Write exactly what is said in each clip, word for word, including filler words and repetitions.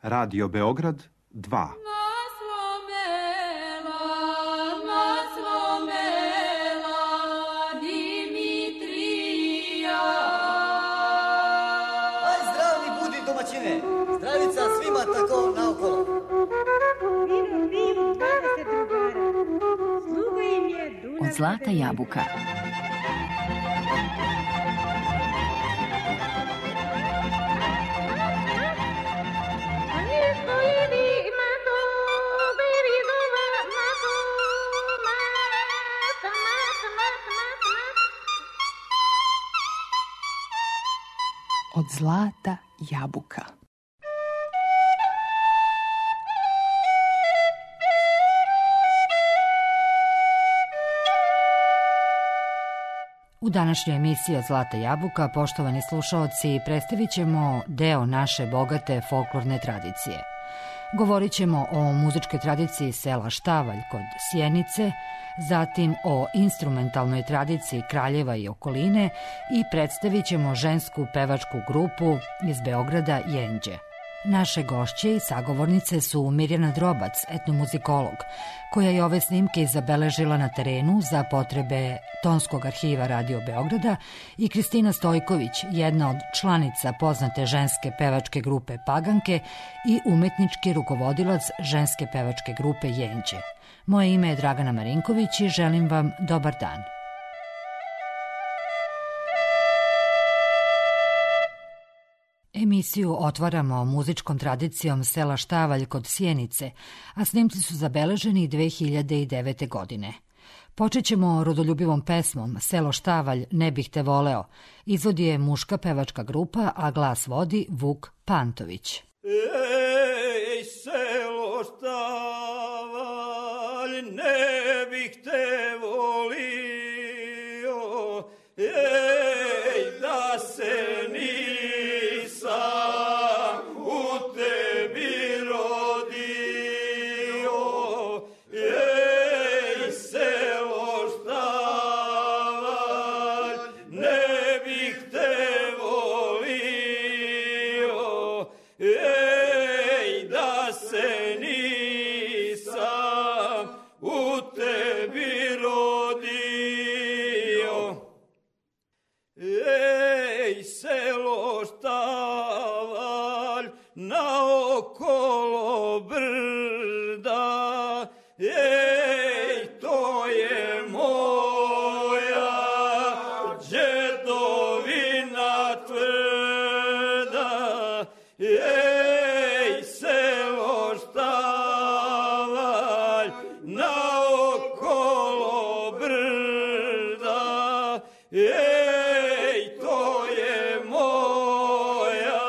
Radio Beograd dva. Zdravica svima tako naokolo. Vivu, vivu, dvadeset drugara. Sluga im je Dunav. Od zlata jabuka. Od zlata jabuka. U današnjoj emisiji Od zlata jabuka, poštovani slušaoci, predstavit ćemo deo naše bogate folklorne tradicije. Govorit ćemo o muzičkoj tradiciji sela Štavalj kod Sjenice, zatim o instrumentalnoj tradiciji Kraljeva i okoline i predstavit ćemo žensku pevačku grupu iz Beograda Jenđe. Naše gošće i sagovornice su Mirjana Drobac, etnomuzikolog, koja je ove snimke zabeležila na terenu za potrebe Tonskog arhiva Radio Beograda, i Kristina Stojković, jedna od članica poznate ženske pevačke grupe Paganke i umetnički rukovodilac ženske pevačke grupe Jenđe. Moje ime je Dragana Marinković i želim vam dobar dan. Emisiju otvaramo muzičkom tradicijom sela Štavalj kod Sjenice, a snimci su zabeleženi dve hiljade devete. godine. Počet ćemo rodoljubivom pesmom Selo Štavalj, ne bih te voleo. Izvodi je muška pevačka grupa, a glas vodi Vuk Pantović. Ej, selo Štavalj, ne bih te volio, ej, da se nisam u tebi rodio, ej, selo Štavalj, ne bih te volio, ej, da se nisam u tebi rodio. Ej, selo Štavalj, naokolo brda, ej, to je moja đedovina tvrda, ej, selo Štavalj, naokolo brda, ej, to je moja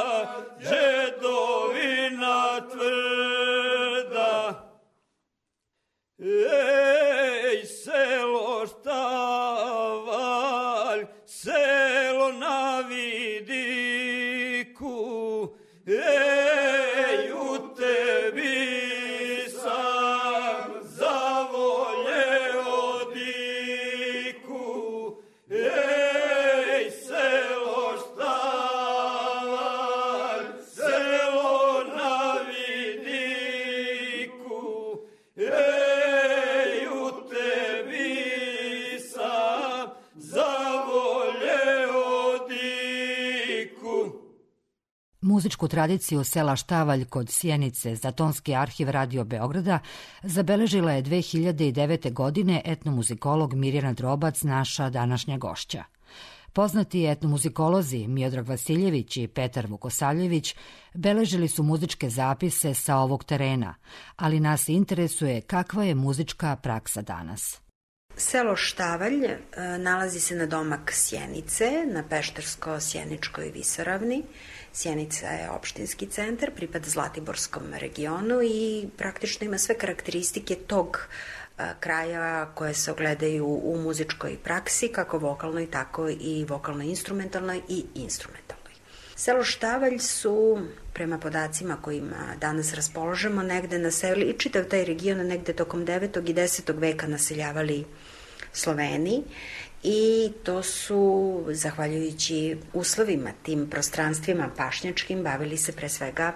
đedovina tvrda. Ej, selo Štavalj, selo na vidiku, ej, u tebi sam zavoljeo diku, ej, selo Štavalj, selo na vidiku, ej, u tebi sam zavoljeo diku. Muzičku tradiciju sela Štavalj kod Sjenice za Tonski arhiv Radio Beograda zabeležila je dve hiljade devete. godine etnomuzikolog Mirjana Drobac, naša današnja gošća. Poznati etnomuzikolozi Miodrag Vasiljević i Petar Vukosavljević beležili su muzičke zapise sa ovog terena, ali nas interesuje kakva je muzička praksa danas. Selo Štavalj e, nalazi se na domak Sjenice, na Peštersko-Sjeničkoj visoravni. Sjenica je opštinski centar, pripada Zlatiborskom regionu i praktično ima sve karakteristike tog e, kraja koje se ogledaju u muzičkoj praksi, kako vokalnoj, tako i vokalno-instrumentalnoj i instrumentalnoj. Selo Štavalj su, prema podacima kojima danas raspoložemo, negde naselili, i čitav taj region negde tokom devetog i desetog veka naseljavali Sloveni, i to su, zahvaljujući uslovima, tim prostranstvima pašnjačkim, bavili se pre svega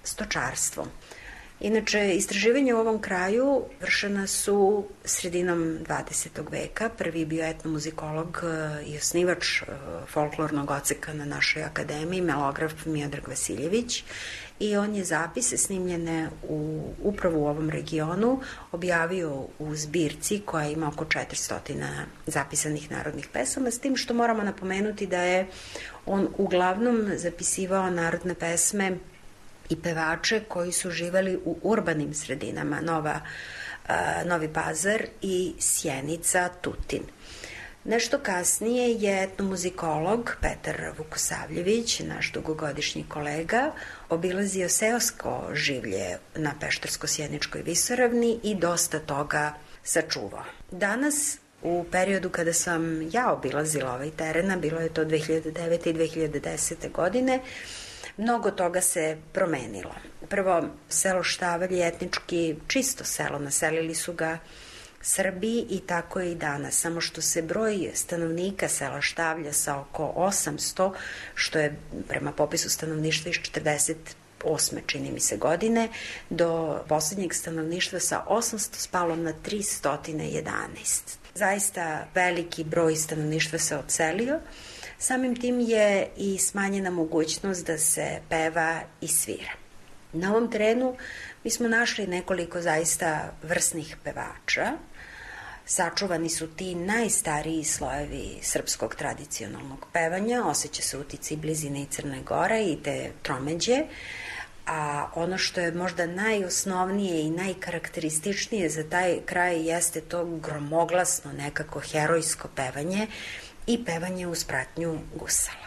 stočarstvom. Inače, istraživanje u ovom kraju vršena su sredinom dvadesetog veka. Prvi je bio etnomuzikolog i osnivač folklornog odseka na našoj akademiji, melograf Miodrag Vasiljević, i on je zapise snimljene u, upravo u ovom regionu objavio u zbirci koja ima oko četiristo zapisanih narodnih pesama, s tim što moramo napomenuti da je on uglavnom zapisivao narodne pesme i pevače koji su živeli u urbanim sredinama, Nova, Novi Pazar i Sjenica, Tutin. Nešto kasnije je etnomuzikolog Petar Vukosavljević, naš dugogodišnji kolega, obilazio seosko življe na Peštersko-Sjeničkoj visoravni i dosta toga sačuvao. Danas, u periodu kada sam ja obilazila ovaj teren, bilo je to dve hiljade devete i dve hiljade desete godine, mnogo toga se promenilo. Prvo, selo Štavalj je etnički čisto selo, naselili su ga Srbi i tako je i danas, samo što se broj stanovnika sela Štavlja sa oko osamsto, što je prema popisu stanovništva iz četrdeset osme čini mi se godine, do poslednjeg stanovništva sa osamsto spalo na tristo jedanaest. Zaista veliki broj stanovništva se odselio. Samim tim je i smanjena mogućnost da se peva i svira. Na ovom terenu mi smo našli nekoliko zaista vrsnih pevača. Sačuvani su ti najstariji slojevi srpskog tradicionalnog pevanja, osjeća se uticaj blizine i Crne Gore i te tromeđe, a ono što je možda najosnovnije i najkarakterističnije za taj kraj jeste to gromoglasno, nekako herojsko pevanje i pevanje uz pratnju gusala.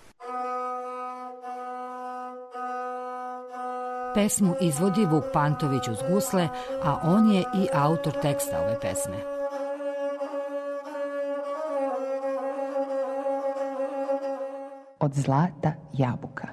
Pesmu izvodi Vuk Pantović uz gusle, a on je i autor teksta ove pesme. Od zlata jabuka.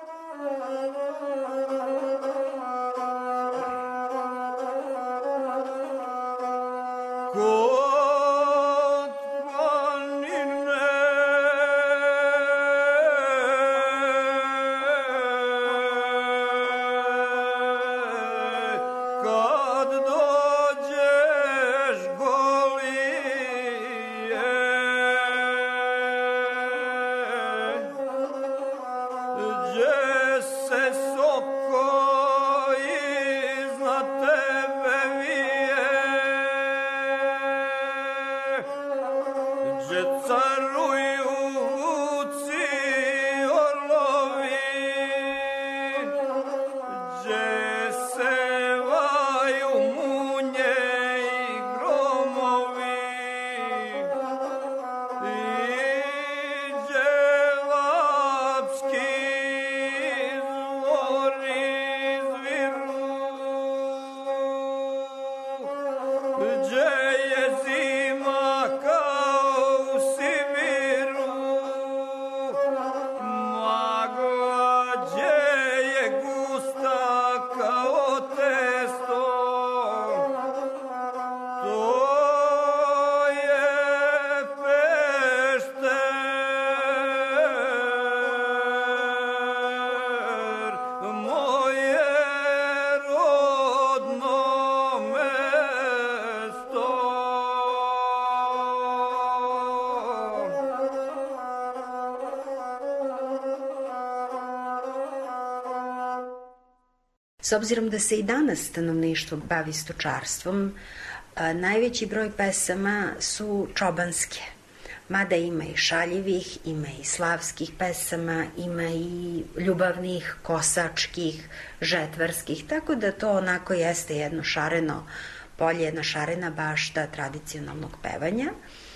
S obzirom da se i danas stanovništvo bavi stočarstvom, najveći broj pesama su čobanske. Mada ima i šaljivih, ima i slavskih pesama, ima i ljubavnih, kosačkih, žetvarskih, tako da to onako jeste jedno šareno polje, jedna šarena bašta tradicionalnog pevanja.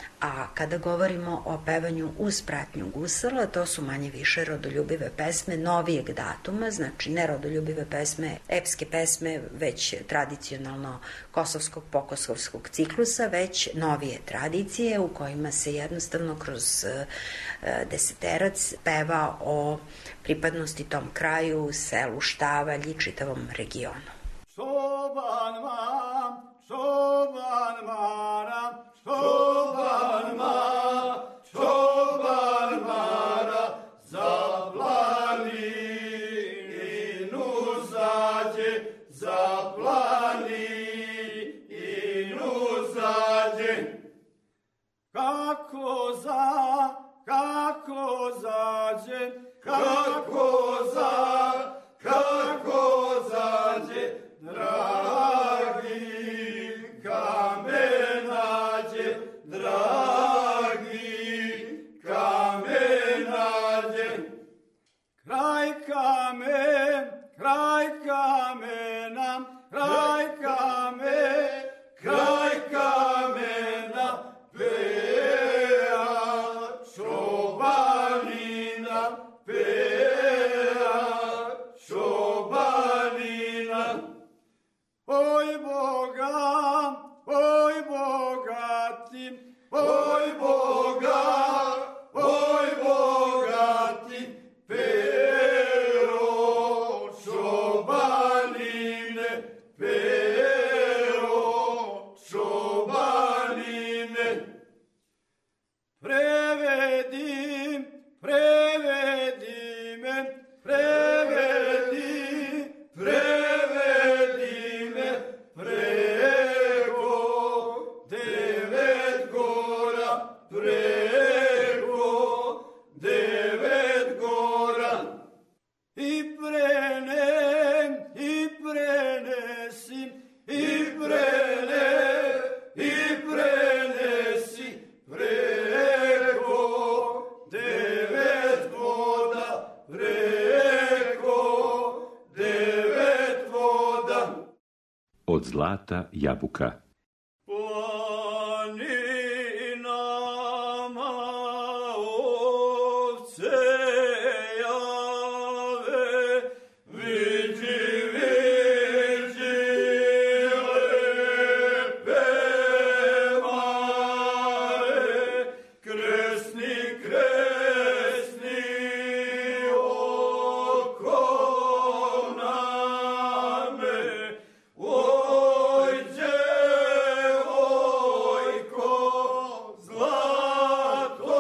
A kada govorimo o pevanju uz pratnju gusala, to su manje više rodoljubive pesme novijeg datuma, znači ne rodoljubive pesme, epske pesme, već tradicionalno kosovskog pokosovskog ciklusa, već novije tradicije u kojima se jednostavno kroz deseterac peva o pripadnosti tom kraju, selu Štavalj i čitavom regionu. Šoban ma, šoban mara, Čoban ma, čoban mara, za planinu Kako za, kako zađe, kako za, kako zađe, dragi kamen nađe, dragi kamen nađe. Kraj kamen, kraj kamena, kraj kamen, kraj kamena, pea čobanina, pea čobanina. Oj Boga, oj bogati, oj Boga, oj bogati, pero čobanine, pero čobanine. Prevedi, prevedi me, prevedi, prevedi me, preko devet gora, preko devet gora. I prenem, i prenesim, i prene, i prenesi, preko devet voda, preko devet voda. Od zlata jabuka. Planinama ovce jave, viđi, viđi lepe mare, kresni, kresni oko name. Oj, djevojko, zlato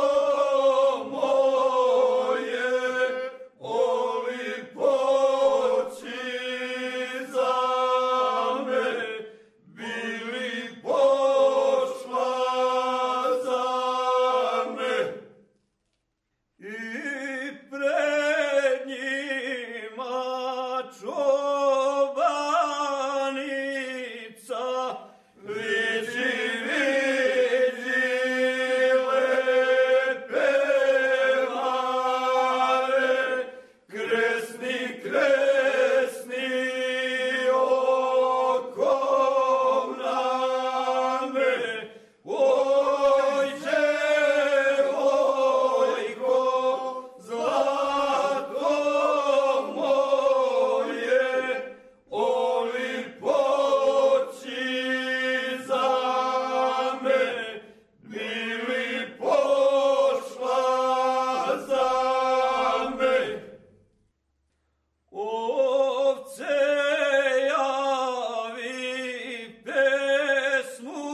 moje, oli poći za me, bili pošla za me. I pred njima čobanica, viđi, viđi lepe mare, kresni, kresni oko name. Oj, djevojko, zlato moje, oli poći za me, bili pošla za me. Ovce javi, pesmu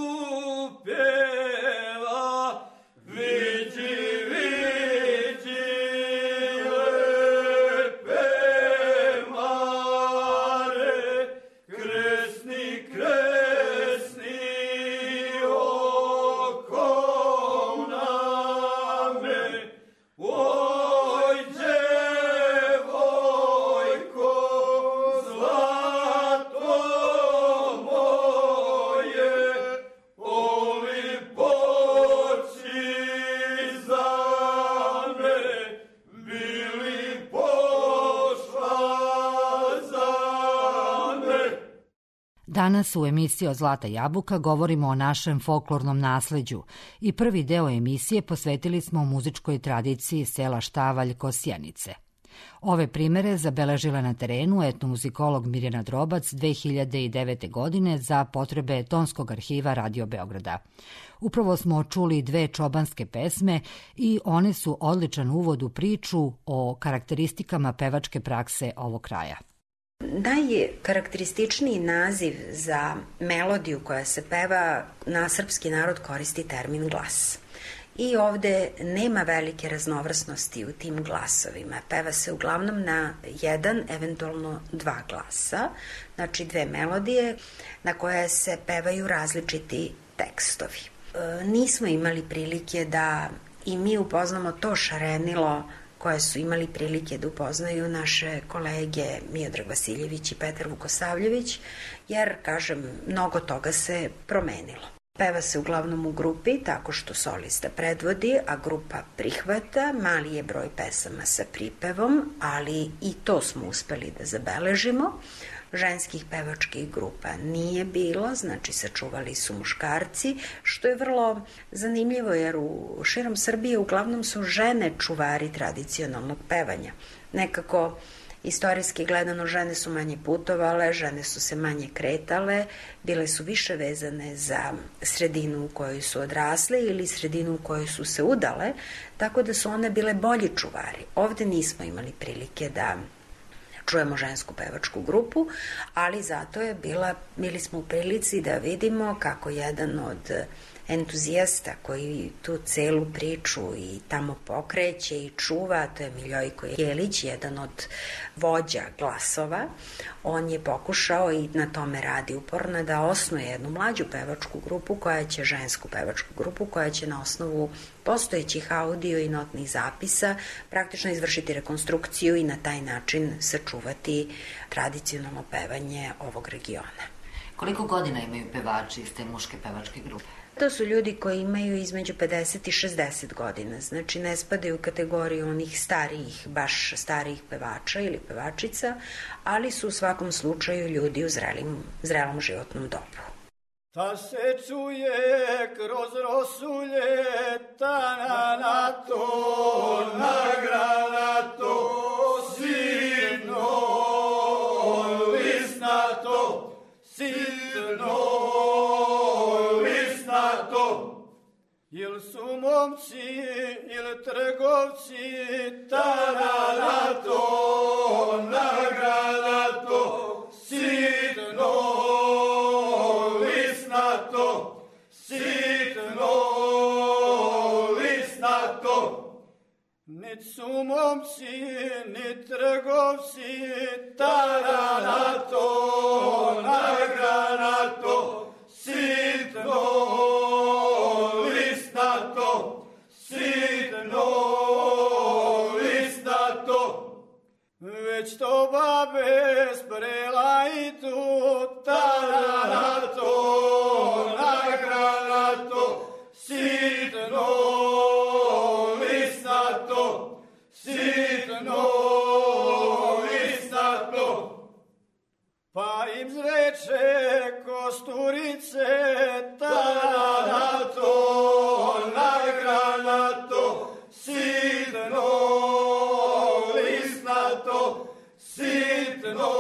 peva, viđi, viđi lepe mare, kresni, kresni oko name. Oj, djevojko, zlato moje, oli poći za me, bili pošla za me. Danas u emisiji Od zlata jabuka govorimo o našem folklornom nasleđu i prvi deo emisije posvetili smo muzičkoj tradiciji sela Štavalj kod Sjenice. Ove primere zabeležila na terenu etnomuzikolog Mirjana Drobac dve hiljade devete. godine za potrebe Tonskog arhiva Radio Beograda. Upravo smo čuli dve čobanske pesme i one su odličan uvod u priču o karakteristikama pevačke prakse ovog kraja. Najkarakterističniji naziv za melodiju koja se peva na srpski narod koristi termin glas. i ovde nema velike raznovrsnosti u tim glasovima. Peva se uglavnom na jedan, eventualno dva glasa, znači dve melodije na koje se pevaju različiti tekstovi. E, nismo imali prilike da i mi upoznamo to šarenilo koje su imali prilike da upoznaju naše kolege Miodrag Vasiljević i Petar Vukosavljević, jer, kažem, mnogo toga se promenilo. Peva se uglavnom u grupi, tako što solista predvodi, a grupa prihvata. Mali je broj pesama sa pripevom, ali i to smo uspeli da zabeležimo. Ženskih pevačkih grupa nije bilo, znači sačuvali su muškarci, što je vrlo zanimljivo jer u širom Srbije uglavnom su žene čuvari tradicionalnog pevanja. Nekako istorijski gledano žene su manje putovale, žene su se manje kretale, bile su više vezane za sredinu u kojoj su odrasle ili sredinu u kojoj su se udale, tako da su one bile bolji čuvari. Ovde nismo imali prilike da čujemo žensku pevačku grupu, ali zato je bila, bili smo u prilici da vidimo kako jedan od entuzijasta koji tu celu priču i tamo pokreće i čuva, to je Miljojko Jelić, jedan od vođa glasova. On je pokušao i na tome radi uporno da osnuje jednu mlađu pevačku grupu koja će, žensku pevačku grupu koja će na osnovu postojećih audio i notnih zapisa praktično izvršiti rekonstrukciju i na taj način sačuvati tradicionalno pevanje ovog regiona. Koliko godina imaju pevači iz te muške pevačke grupe? To su ljudi koji imaju između pedeset i šezdeset godina, znači ne spadaju u kategoriju onih starijih, baš starijih pevača ili pevačica, ali su u svakom slučaju ljudi u zrelim, zrelom životnom dobu. Ta se čuje kroz rosu ljeta, na, na to, na granato, sitno, lisnato, sitno, jel su momci, jel trgovci, taranato, nagranato, sitno, lisnato, sitno, lisnato. Nit su momci, nit trgovci, taranato, nagranato, sitno, već to babe sprela i tu, taranato, nagranato, sitno, lisnato, sitno, lisnato. Pa im zreče kosturice, taranato, nagranato, sitno, sitno,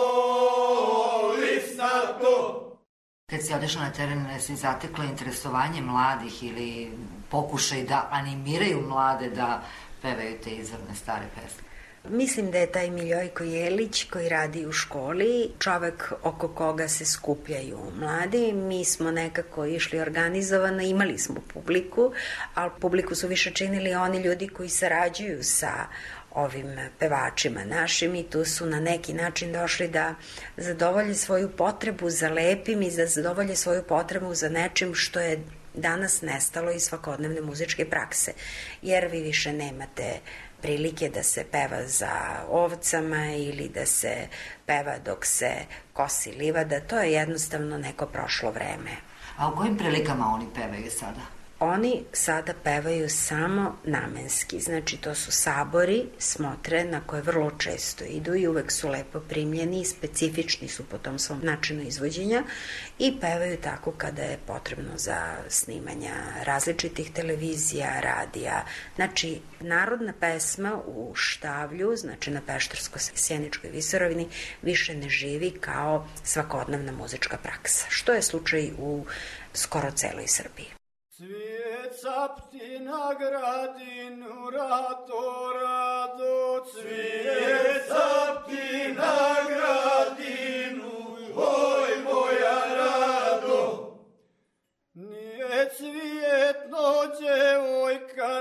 lisnato. Kad si odešla na teren, si zatekla interesovanje mladih ili pokušaj da animiraju mlade da pevaju te izvorne stare pesme? Mislim da je taj Miljojko Jelić koji radi u školi čovek oko koga se skupljaju mladi. Mi smo nekako išli organizovano, imali smo publiku, ali publiku su više činili oni ljudi koji sarađuju sa ovim pevačima našim i tu su na neki način došli da zadovolje svoju potrebu za lepim i da zadovolje svoju potrebu za nečim što je danas nestalo iz svakodnevne muzičke prakse, jer vi više nemate prilike da se peva za ovcama ili da se peva dok se kosi livada, to je jednostavno neko prošlo vreme. A u kojim prilikama oni pevaju sada? Oni sada pevaju samo namenski, znači to su sabori, smotre na koje vrlo često idu i uvek su lepo primljeni, specifični su po tom svom načinu izvođenja i pevaju tako kada je potrebno za snimanja različitih televizija, radija. Znači, narodna pesma u Štavlju, znači na Peštersko-Sjeničkoj visoravni, više ne živi kao svakodnevna muzička praksa, što je slučaj u skoro celoj Srbiji. Cvijet capti na gradinu, rado, rado, cvijet capti na gradinu, oj moja rado. Nije cvijetno djevojka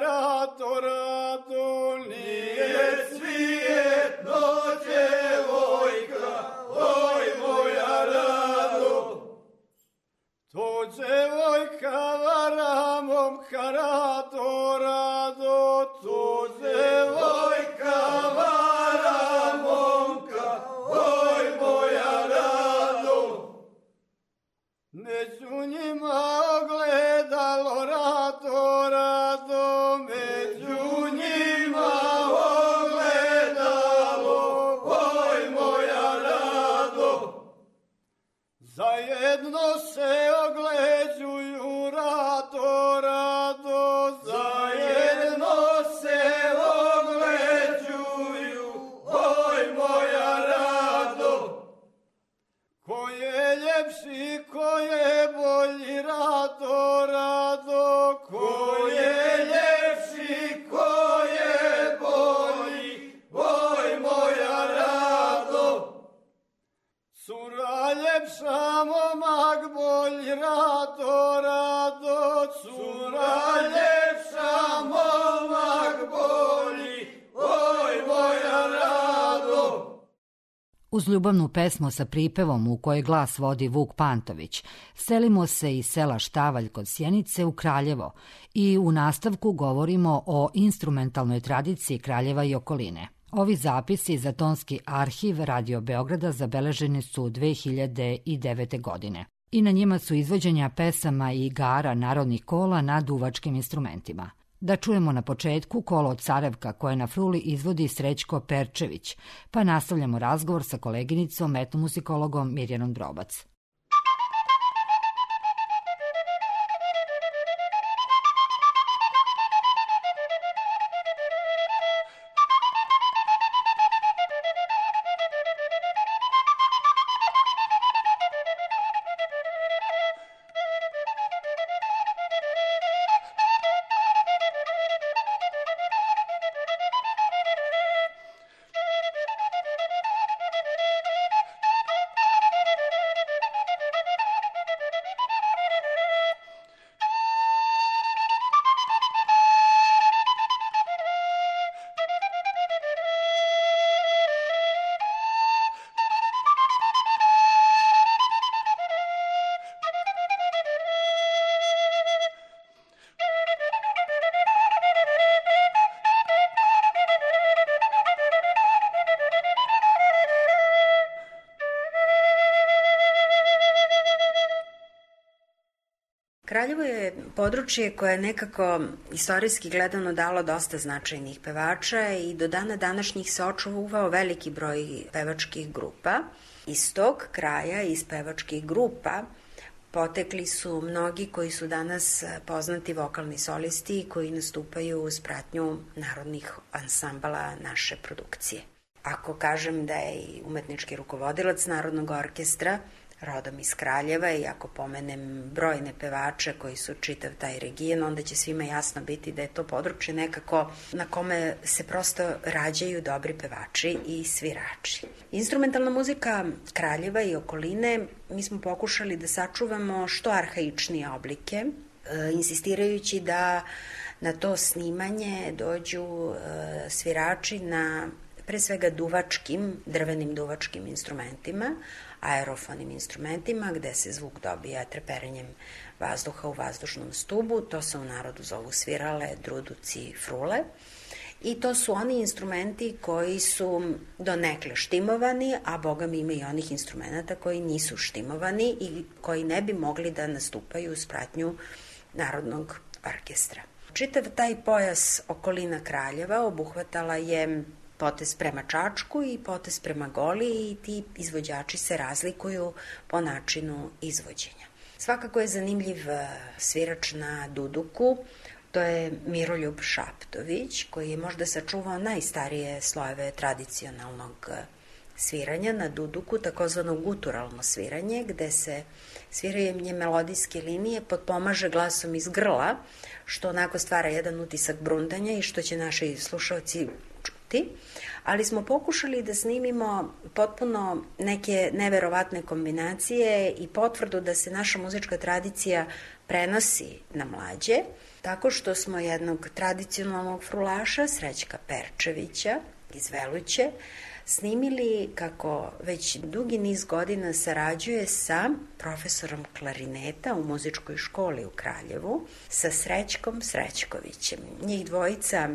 Zajedno se ogleđuju rado, rado, zajedno se ogleđuju, oj moja rado. Ko je ljepši, ko je bolji, rado, rado, ko je ljepši, ko je bolji, oj moja rado. Cura ljepša, momak bolji, rado, rado, cura ljepša, momak bolji, oj moja rado. Uz ljubavnu pesmu sa pripevom u kojoj glas vodi Vuk Pantović, selimo se iz sela Štavalj kod Sjenice u Kraljevo i u nastavku govorimo o instrumentalnoj tradiciji Kraljeva i okoline. Ovi zapisi za tonski arhiv Radio Beograda zabeleženi su dve hiljade devete. godine i na njima su izvođenja pesama i igara narodnih kola na duvačkim instrumentima. Da čujemo na početku kolo od Carevka koje na fruli izvodi Srećko Perčević, pa nastavljamo razgovor sa koleginicom etnomuzikologom Mirjanom Drobac. Kraljevo je područje koje je nekako istorijski gledano dalo dosta značajnih pevača i do dana današnjih se očuvao veliki broj pevačkih grupa. Iz tog kraja, iz pevačkih grupa, potekli su mnogi koji su danas poznati vokalni solisti koji nastupaju uz pratnju narodnih ansambala naše produkcije. Ako kažem da je i umetnički rukovodilac Narodnog orkestra, rodom iz Kraljeva, i ako pomenem brojne pevače koji su čitav taj region, onda će svima jasno biti da je to područje nekako na kome se prosto rađaju dobri pevači i svirači. Instrumentalna muzika Kraljeva i okoline, mi smo pokušali da sačuvamo što arhaičnije oblike, e, insistirajući da na to snimanje dođu e, svirači na pre svega duvačkim, drvenim duvačkim instrumentima, aerofonim instrumentima, gde se zvuk dobija treperenjem vazduha u vazdušnom stubu. To se u narodu zovu svirale, druduci, frule. I to su oni instrumenti koji su donekle štimovani, a boga mi ima i onih instrumenta koji nisu štimovani i koji ne bi mogli da nastupaju uz pratnju Narodnog orkestra. Čitav taj pojas okolina Kraljeva obuhvatala je potez prema Čačku i potez prema Goli i ti izvođači se razlikuju po načinu izvođenja. Svakako je zanimljiv svirač na duduku, to je Miroljub Šaptović, koji je možda sačuvao najstarije slojeve tradicionalnog sviranja na duduku, takozvano guturalno sviranje, gde se sviranje melodijske linije potpomaže glasom iz grla, što onako stvara jedan utisak brundanja i što će naši slušalci čuti, ali smo pokušali da snimimo potpuno neke neverovatne kombinacije i potvrdu da se naša muzička tradicija prenosi na mlađe, tako što smo jednog tradicionalnog frulaša, Srećka Perčevića iz Veluće, snimili kako već dugi niz godina sarađuje sa profesorom klarineta u muzičkoj školi u Kraljevu, sa Srećkom Srećkovićem. Njih dvojica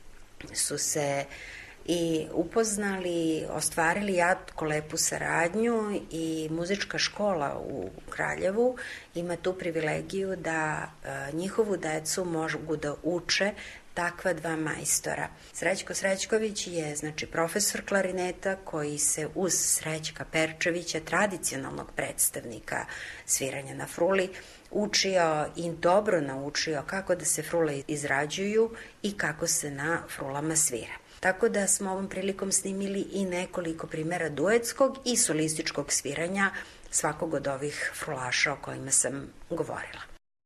su se i upoznali, ostvarili jako lepu saradnju i muzička škola u Kraljevu ima tu privilegiju da e, njihovu decu mogu da uče takva dva majstora. Srećko Srećković je znači profesor klarineta koji se uz Srećka Perčevića, tradicionalnog predstavnika sviranja na fruli, učio i dobro naučio kako da se frule izrađuju i kako se na frulama svira. Tako da smo ovom prilikom snimili i nekoliko primjera duetskog i solističkog sviranja svakog od ovih frulaša o kojima sam govorila.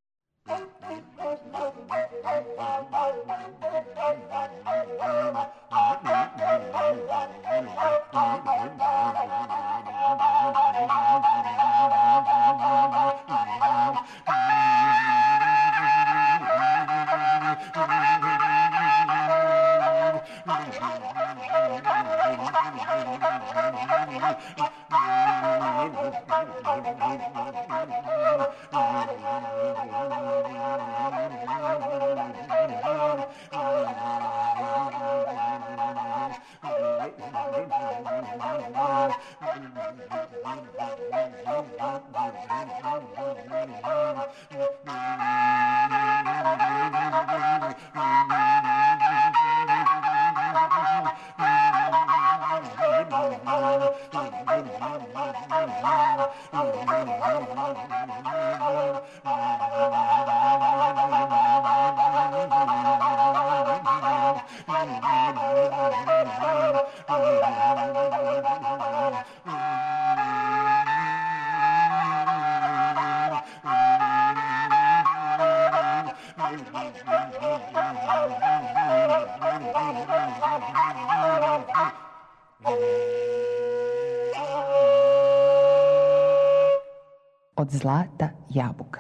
Od zlata jabuka.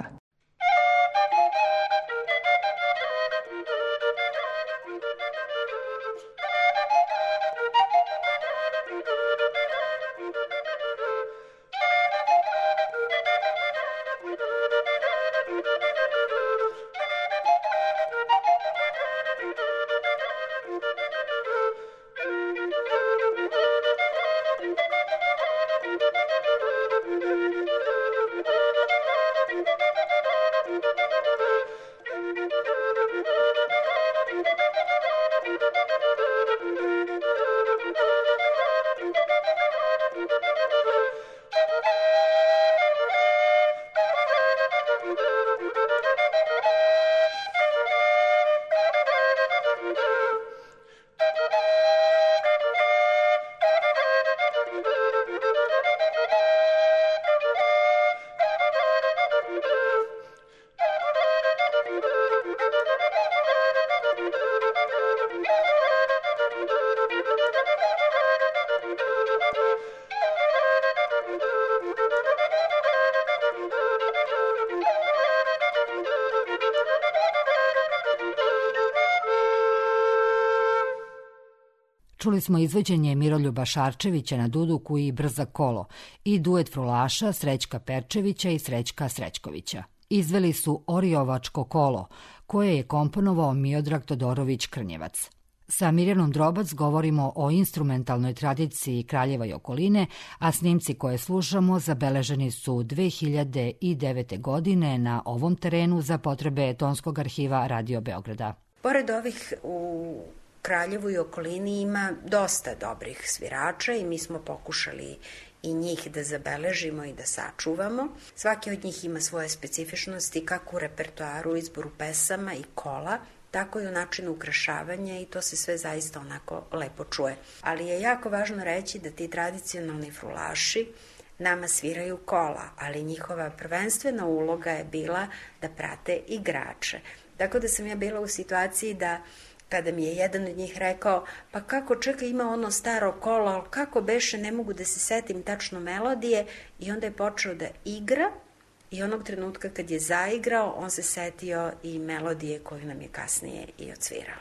Čuli smo izvođenje Miroljuba Šarčevića na duduku i Brza kolo i duet frulaša Srećka Perčevića i Srećka Srećkovića. Izveli su Oriovačko kolo, koje je komponovao Miodrag Todorović Krnjevac. Sa Mirjanom Drobac govorimo o instrumentalnoj tradiciji Kraljeva i okoline, a snimci koje slušamo zabeleženi su dve hiljade devete. godine na ovom terenu za potrebe Tonskog arhiva Radio Beograda. Pored ovih u Kraljevu i okolini ima dosta dobrih svirača i mi smo pokušali i njih da zabeležimo i da sačuvamo. Svaki od njih ima svoje specifičnosti kako u repertoaru, izboru pesama i kola, tako i u načinu ukrašavanja i to se sve zaista onako lepo čuje. Ali je jako važno reći da ti tradicionalni frulaši nama sviraju kola, ali njihova prvenstvena uloga je bila da prate igrače. Tako da sam ja bila u situaciji da kada mi je jedan od njih rekao, pa kako čekaj, ima ono staro kolo, ali kako beše, ne mogu da se setim tačno melodije, i onda je počeo da igra i onog trenutka kad je zaigrao, on se setio i melodije koju nam je kasnije i odsvirao.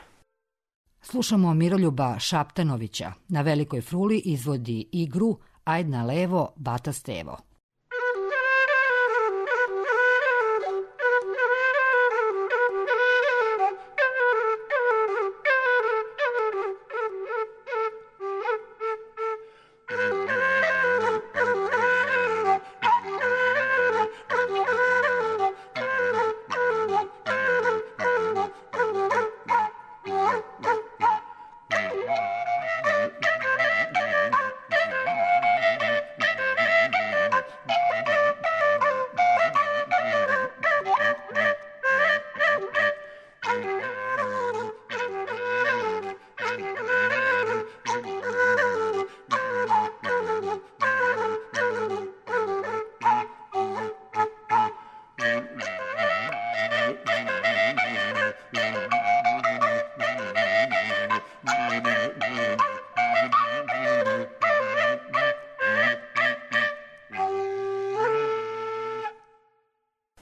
Slušamo Miroljuba Šaptanovića. Na velikoj fruli izvodi igru Ajd na levo, Bata Stevo.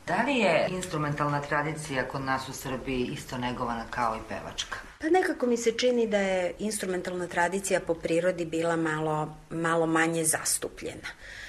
Da li je instrumentalna tradicija kod nas u Srbiji isto negovana kao i pevačka? Pa nekako mi se čini da je instrumentalna tradicija po prirodi bila malo, malo manje zastupljena.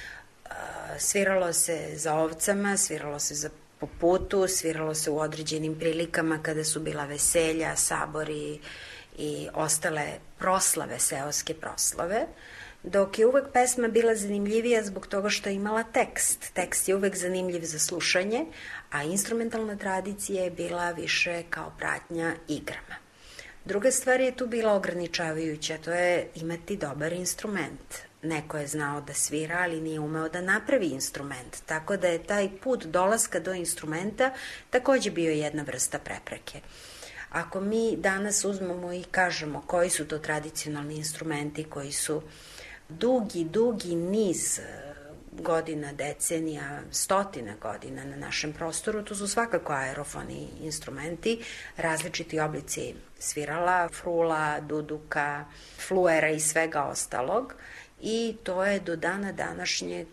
Sviralo se za ovcama, sviralo se za po putu, sviralo se u određenim prilikama kada su bila veselja, sabori i ostale proslave, seoske proslave, dok je uvek pesma bila zanimljivija zbog toga što je imala tekst. Tekst je uvek zanimljiv za slušanje, a instrumentalna tradicija je bila više kao pratnja igrama. Druga stvar je tu bila ograničavajuća, to je imati dobar instrument. Neko je znao da svira, ali nije umeo da napravi instrument, tako da je taj put dolaska do instrumenta takođe bio jedna vrsta prepreke. Ako mi danas uzmemo i kažemo koji su to tradicionalni instrumenti koji su dugi, dugi niz godina, decenija, stotina godina na našem prostoru, to su svakako aerofoni instrumenti, različiti oblici svirala, frula, duduka, fluera i svega ostalog, i to je do dana današnjeg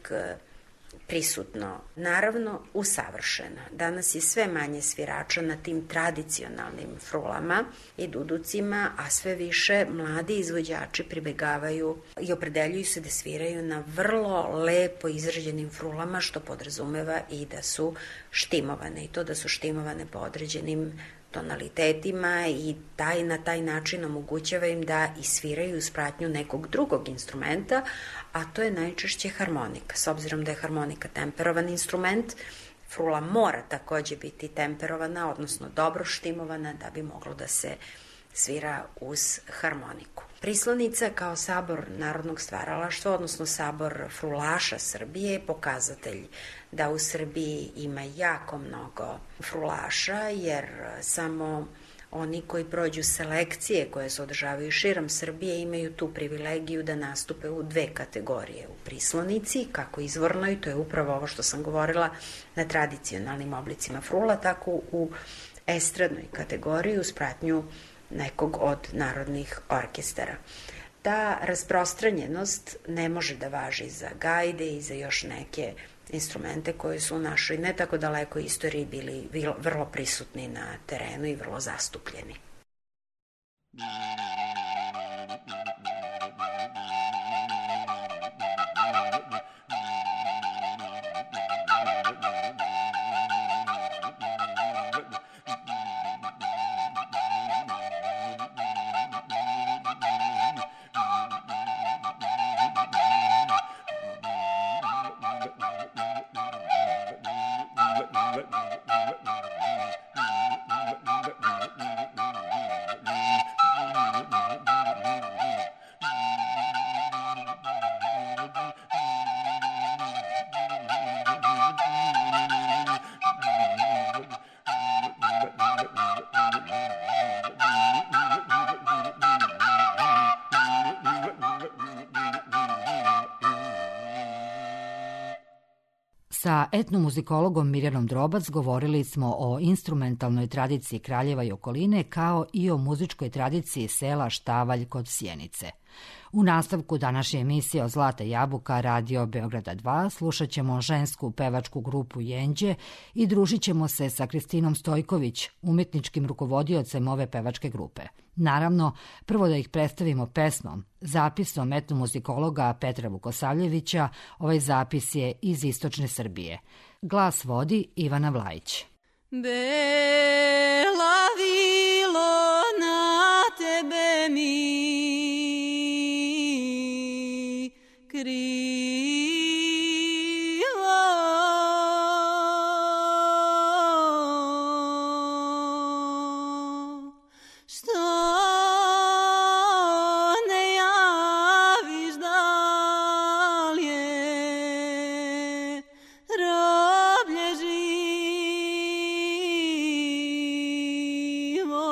prisutno. Naravno, usavršeno. Danas je sve manje svirača na tim tradicionalnim frulama i duducima, a sve više mladi izvođači pribegavaju i opredeljuju se da sviraju na vrlo lepo izrađenim frulama, što podrazumeva i da su štimovane. I to da su štimovane po određenim tonalitetima i taj, na taj način omogućava im da isviraju uz pratnju nekog drugog instrumenta, a to je najčešće harmonika. S obzirom da je harmonika temperovan instrument, frula mora takođe biti temperovana, odnosno dobro štimovana da bi moglo da se svira uz harmoniku. Prislonica kao sabor narodnog stvaralaštva, odnosno sabor frulaša Srbije, je pokazatelj da u Srbiji ima jako mnogo frulaša, jer samo oni koji prođu selekcije koje se održavaju širom Srbije imaju tu privilegiju da nastupe u dve kategorije u prislonici, kako izvornoj, to je upravo ovo što sam govorila, na tradicionalnim oblicima frula, tako u estradnoj kategoriji uz pratnju nekog od narodnih orkestara. Ta rasprostranjenost ne može da važi za gajde i za još neke instrumente koji su u našoj ne tako dalekoj istoriji bili vrlo prisutni na terenu i vrlo zastupljeni. Sa etnomuzikologom Mirjanom Drobac govorili smo o instrumentalnoj tradiciji Kraljeva i okoline, kao i o muzičkoj tradiciji sela Štavalj kod Sjenice. U nastavku današnje emisije o Zlata jabuka Radio Beograda dva slušat ćemo žensku pevačku grupu Jenđe i družit ćemo se sa Kristinom Stojković, umetničkim rukovodiocem ove pevačke grupe. Naravno, prvo da ih predstavimo pesmom, zapisom etnomuzikologa Petra Vukosavljevića. Ovaj zapis je iz istočne Srbije. Glas vodi Ivana Vlajić. Bela vilo na tebe mi krivo, što ne javiš dalje, roblje živo,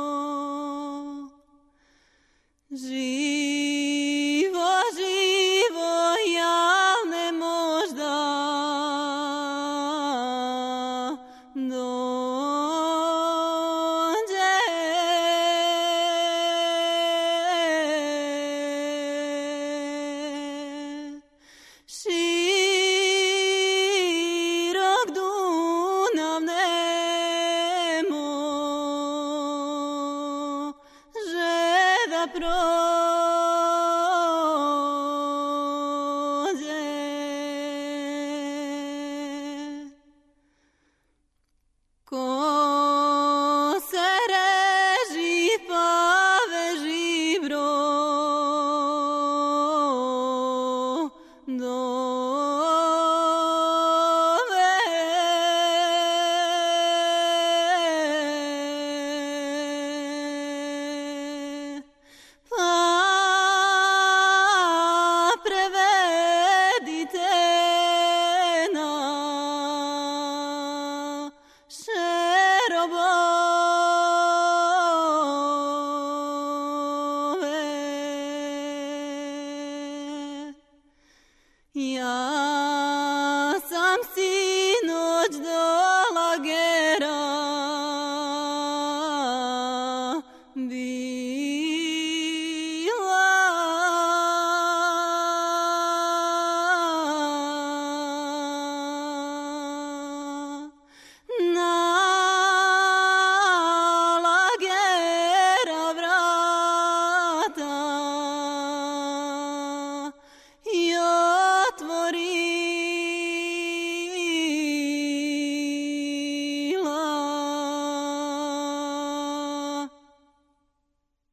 živo, živo.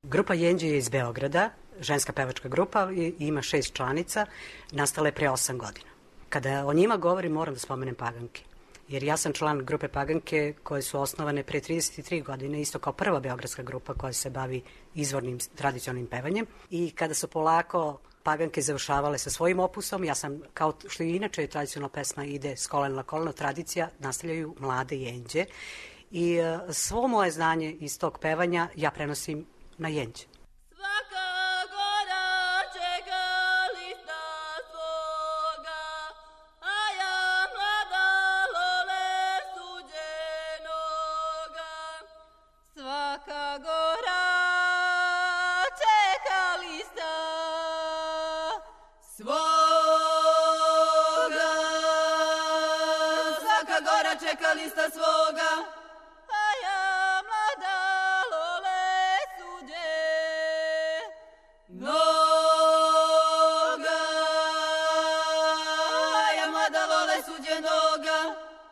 Grupa Jenđe je iz Beograda, ženska pevačka grupa, i ima šest članica, nastala je pre osam godina. Kada o njima govorim, moram da spomenem Paganke. Jer ja sam član grupe Paganke koje su osnovane pre trideset tri godine, isto kao prva beogradska grupa koja se bavi izvornim tradicionalnim pevanjem. I kada su polako Paganke završavale sa svojim opusom, ja sam, kao što i inače tradicionalna pesma ide s kolena na koleno, tradicija, nastavljaju mlade Jenđe. I uh, svo moje znanje iz tog pevanja ja prenosim na Jenđe. Čeka lista svoga, a ja mlada lole suđe noga, a ja mlada lole suđe noga,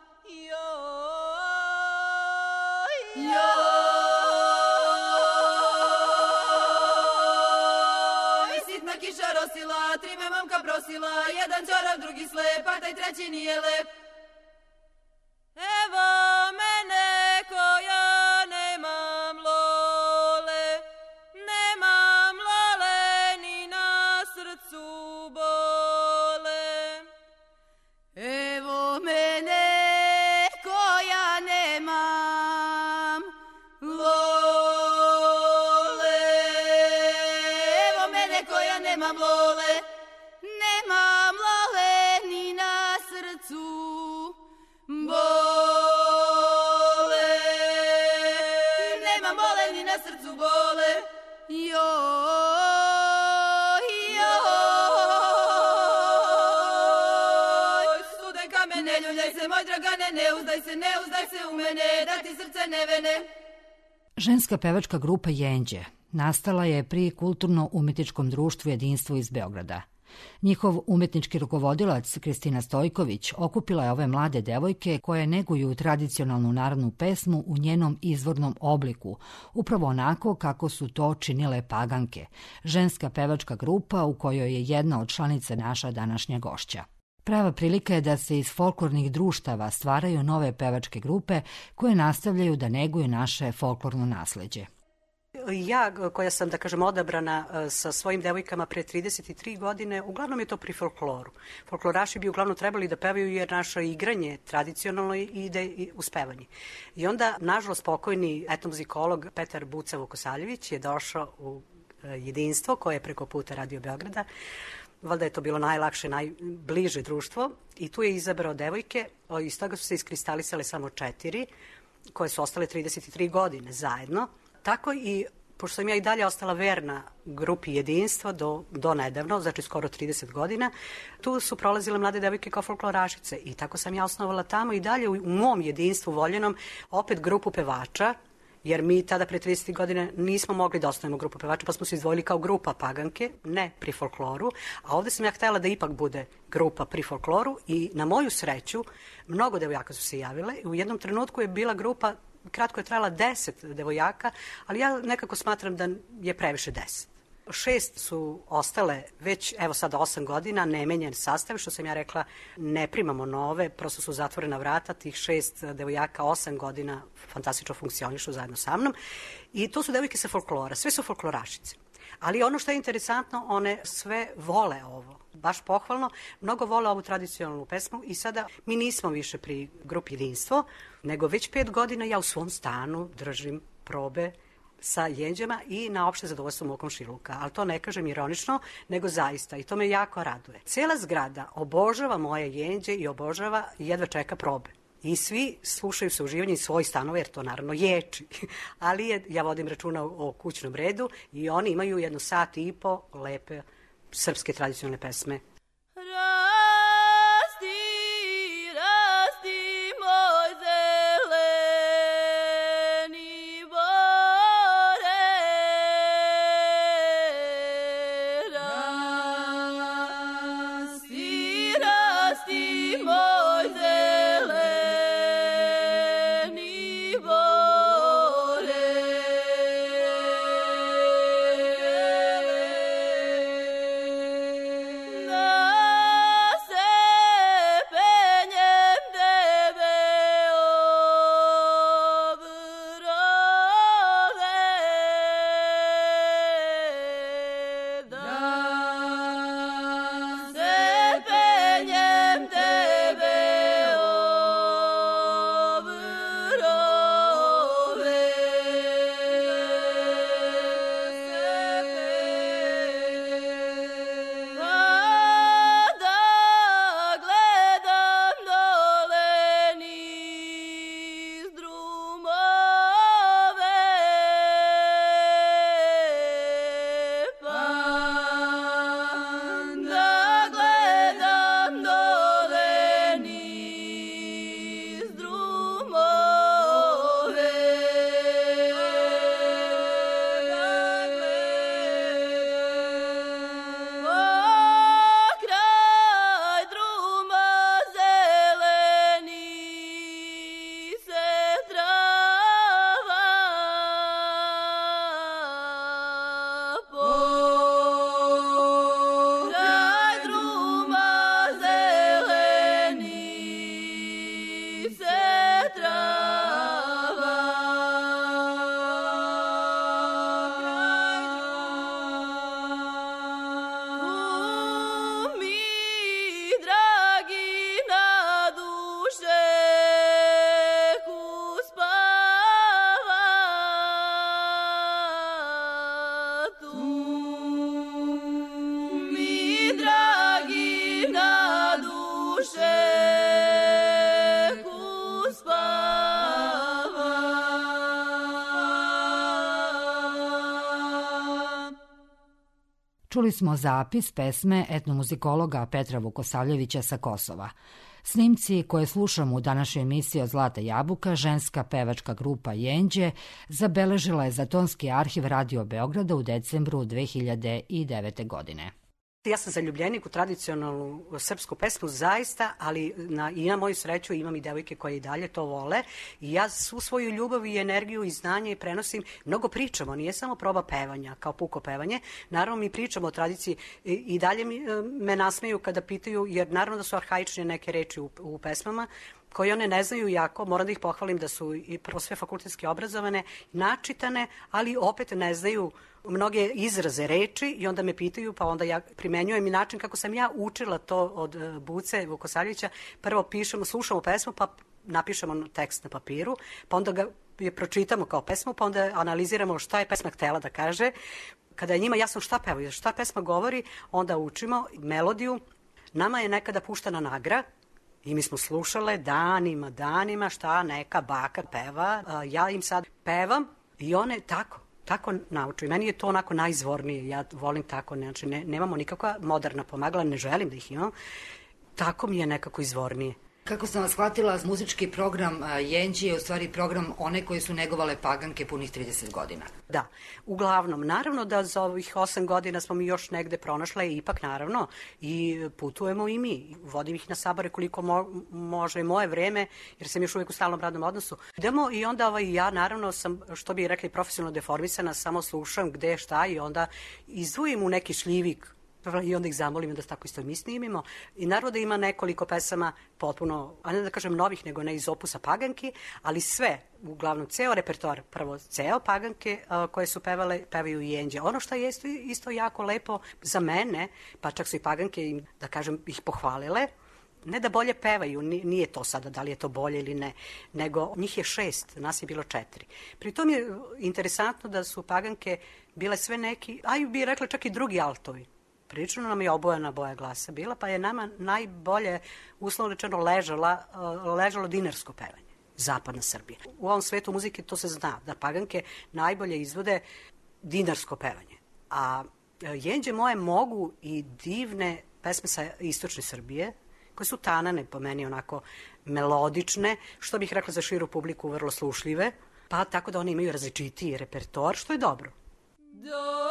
joj, joj, sitna kiša rosila, tri me momka prosila, jedan čorav, drugi slep, a taj treći nije lep. Evo mene koja nemam lole, nemam lole ni na srcu bole. Evo mene koja nemam lole, evo mene koja nemam lole, nemam lole ni na srcu bole, nema bole ni na srcu bole, joj, joj, studenka me ne ljuljaj se, moj dragane, ne uzdaj se, ne uzdaj se u mene, da ti srce ne vene. Ženska pevačka grupa Jenđe nastala je pri Kulturno-umetničkom društvu Jedinstvo iz Beograda. Njihov umetnički rukovodilac Kristina Stojković okupila je ove mlade devojke koje neguju tradicionalnu narodnu pesmu u njenom izvornom obliku, upravo onako kako su to činile Paganke, ženska pevačka grupa u kojoj je jedna od članica naša današnja gošća. Prava prilika je da se iz folklornih društava stvaraju nove pevačke grupe koje nastavljaju da neguju naše folklorno nasleđe. Ja, koja sam, da kažem, odabrana sa svojim devojkama pre trideset tri godine, uglavnom je to pri folkloru. Folkloraši bi uglavnom trebali da pevaju jer naše igranje tradicionalno ide uz pevanje. I onda, nažalost, pokojni etnomuzikolog Petar Buca Vukosaljević je došao u Jedinstvo koje je preko puta Radio Beograda. Valjda je to bilo najlakše, najbliže društvo i tu je izabrao devojke. Iz toga su se iskristalisale samo četiri koje su ostale trideset tri godine zajedno. Tako i, pošto sam ja i dalje ostala verna grupi Jedinstva do, do nedavno, znači skoro trideset godina, tu su prolazile mlade devojke kao folklorašice i tako sam ja osnovala tamo i dalje u, u mom jedinstvu voljenom opet grupu pevača, jer mi tada pre trideset godine nismo mogli da osnovimo grupu pevača, pa smo se izdvojili kao grupa Paganke, ne pri folkloru, a ovde sam ja htela da ipak bude grupa pri folkloru i na moju sreću mnogo devojaka su se javile i u jednom trenutku je bila grupa, kratko je trajala deset devojaka, ali ja nekako smatram da je previše deset. Šest su ostale već, evo sada osam godina, nemenjen sastav, što sam ja rekla, ne primamo nove, prosto su zatvorena vrata, tih šest devojaka osam godina fantastično funkcionišu zajedno sa mnom. I to su devojke sa folklora, sve su folklorašice. Ali ono što je interesantno, one sve vole ovo, baš pohvalno, mnogo vole ovu tradicionalnu pesmu i sada mi nismo više pri grupi Jedinstvo, nego već pet godina ja u svom stanu držim probe sa Jenđama i na opšte zadovoljstvo mog komšiluka. Ali to ne kažem ironično, nego zaista i to me jako raduje. Cijela zgrada obožava moje Jenđe i obožava i jedva čeka probe. I svi slušaju se uživanje iz svojih stanova, jer to naravno ječi. Ali je, ja vodim računa o kućnom redu i oni imaju jedno sat i po lepe srpske tradicionalne pesme. Čuli smo zapis pesme etnomuzikologa Petra Vukosavljevića sa Kosova. Snimci koje slušamo u današnjoj emisiji od Zlata jabuka, ženska pevačka grupa Jenđe, zabeležila je za tonski arhiv Radio Beograda u decembru dve hiljade devete. godine. Ja sam zaljubljenik u tradicionalnu srpsku pesmu, zaista, ali na, i na moju sreću imam i devojke koje i dalje to vole. I ja svu svoju ljubav i energiju i znanje prenosim. Mnogo pričamo, nije samo proba pevanja, kao puko pevanje. Naravno, mi pričamo o tradiciji i, i dalje mi, me nasmeju kada pitaju, jer naravno da su arhaične neke reči u, u pesmama, koje one ne znaju jako, moram da ih pohvalim da su i prvo sve fakultetski obrazovane, načitane, ali opet ne znaju mnoge izraze reči i onda me pitaju, pa onda ja primenjujem i način kako sam ja učila to od uh, Buce Vukosavljevića. Prvo pišemo, slušamo pesmu, pa napišemo tekst na papiru, pa onda ga je pročitamo kao pesmu, pa onda analiziramo šta je pesma htela da kaže. Kada je njima jasno šta pevaju, šta pesma govori, onda učimo melodiju. Nama je nekada puštana nagra, i mi smo slušale danima, danima šta neka baka peva. Ja im sad pevam i one tako, tako nauču. I meni je to onako najizvornije. Ja volim tako, znači ne, nemamo nikakva moderna pomagala, ne želim da ih imam. Tako mi je nekako izvornije. Kako sam vas shvatila, muzički program Jenđi je u stvari program one koji su negovale paganke punih trideset godina. Da, uglavnom, naravno da za ovih osam godina smo mi još negde pronašle i ipak naravno i putujemo i mi. Vodim ih na sabore koliko mo može moje vreme, jer sam još uvijek u stalnom radnom odnosu. Idemo i onda ovaj, ja naravno sam, što bi rekli, profesionalno deformisana, samo slušam gde šta i onda izdvojim u neki šljivik i onda ih zamolim da tako isto mi snimimo. I naravno da ima nekoliko pesama potpuno, a ne da kažem novih, nego ne iz opusa paganki, ali sve, uglavnom ceo repertoar, prvo ceo paganke uh, koje su pevale, pevaju i Jenđe. Ono što je isto, isto jako lepo za mene, pa čak su i paganke, da kažem, ih pohvalile, ne da bolje pevaju, nije to sada da li je to bolje ili ne, nego njih je šest, nas je bilo četiri. Pri tom je interesantno da su paganke bile sve neki, a bi rekla čak i drugi altovi. Prilično nam je obojena boja glasa bila, pa je nama najbolje, uslovno rečeno, ležala, ležalo dinarsko pevanje, zapadna Srbija. U ovom svetu muzike to se zna, da paganke najbolje izvode dinarsko pevanje. A Jenđe moje mogu i divne pesme sa istočne Srbije, koje su tanane, po meni onako melodične, što bih rekla za širu publiku vrlo slušljive, pa tako da one imaju različitiji repertoar, što je dobro. Do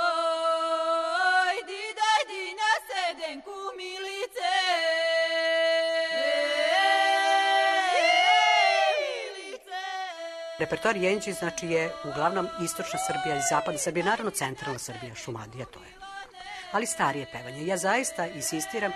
Kumilice, repertoar Jenđi znači je uglavnom istočna Srbija i zapadna Srbija, naravno centralna Srbija, Šumadija, to je. Ali starije pevanje. Ja zaista insistiram,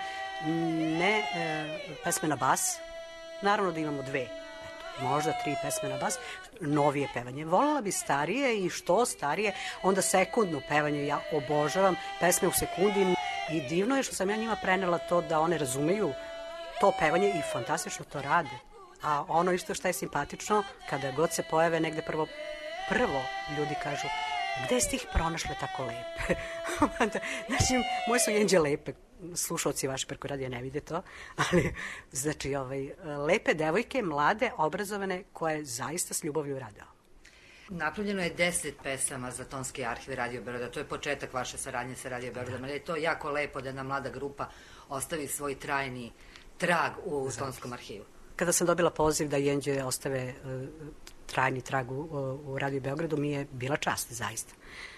ne e, pesme na bas, naravno da imamo dve, eto, možda tri pesme na bas, novije pevanje. Voljela bi starije i što starije, onda sekundno pevanje, ja obožavam pesme u sekundi. I divno je što sam ja njima prenela to da one razumeju to pevanje i fantastično to rade. A ono isto što je simpatično, kada god se pojave negde prvo, prvo ljudi kažu, gde ste ih pronašle tako lepe? Znači, moje su Jenđe lepe, slušalci vaši preko radija ne vide to, ali znači, ovaj, lepe devojke, mlade, obrazovane, koje zaista s ljubavlju rade. Napravljeno je deset pesama za tonski arhiv Radio Beograda. To je početak vaše saradnje sa Radio Beogradom. Ali je to jako lepo da jedna mlada grupa ostavi svoj trajni trag u tonskom arhivu. Kada sam dobila poziv da Jenđe ostave uh, trajni trag u, u Radio Beogradu, mi je bila čast, zaista.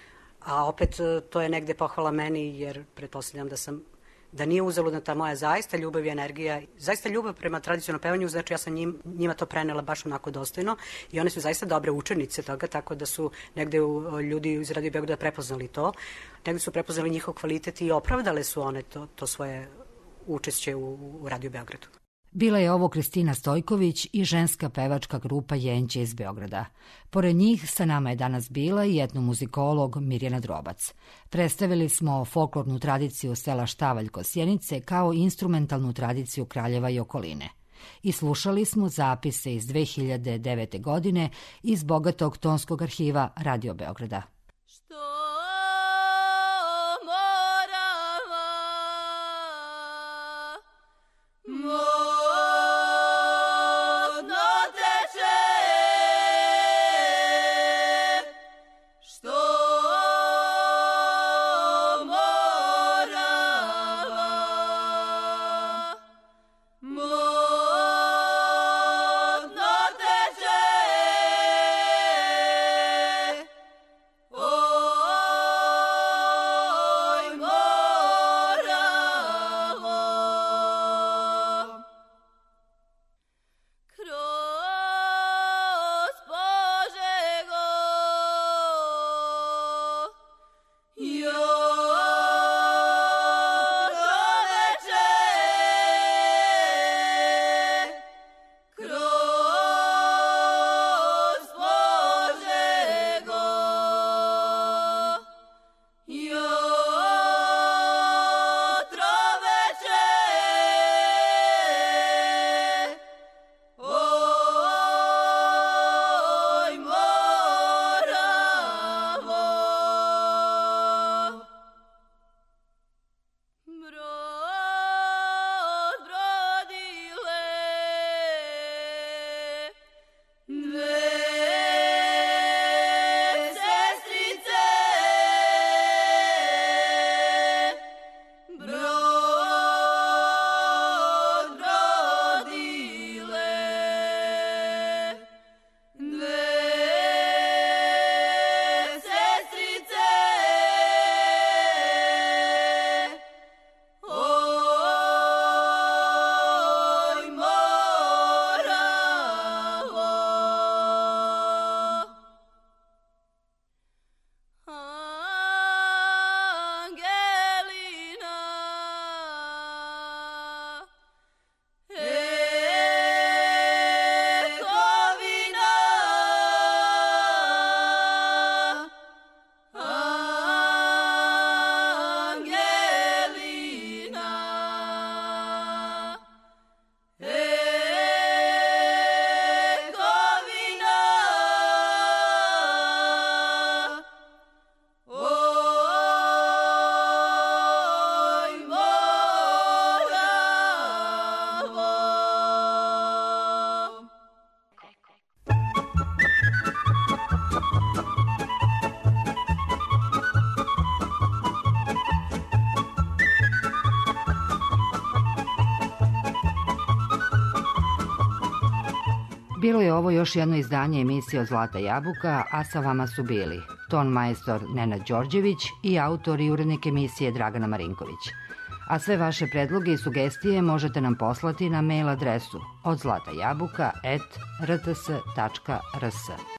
A opet uh, to je negde pohvala meni, jer pretpostavljam da sam da nije uzaludna ta moja zaista ljubav i energija, zaista ljubav prema tradicionalnom pevanju, znači ja sam njim, njima to prenela baš onako dostojno i one su zaista dobre učenice toga, tako da su negde u, ljudi iz Radio Beograda prepoznali to, negde su prepoznali njihov kvalitet i opravdale su one to, to svoje učešće u, u Radio Beogradu. Bila je ovo Kristina Stojković i ženska pevačka grupa Jenđe iz Beograda. Pored njih sa nama je danas bila i etnomuzikolog Mirjana Drobac. Predstavili smo folklornu tradiciju sela Štavalj kod Sjenice kao instrumentalnu tradiciju Kraljeva i okoline. I slušali smo zapise iz dve hiljade devete. godine iz bogatog tonskog arhiva Radio Beograda. Što more Bilo je ovo još jedno izdanje emisije od Zlata jabuka, a sa vama su bili ton majstor Nenad Đorđević i autor i urednik emisije Dragana Marinković. A sve vaše predloge i sugestije možete nam poslati na mail adresu od zlatajabuka at r t s tačka r s.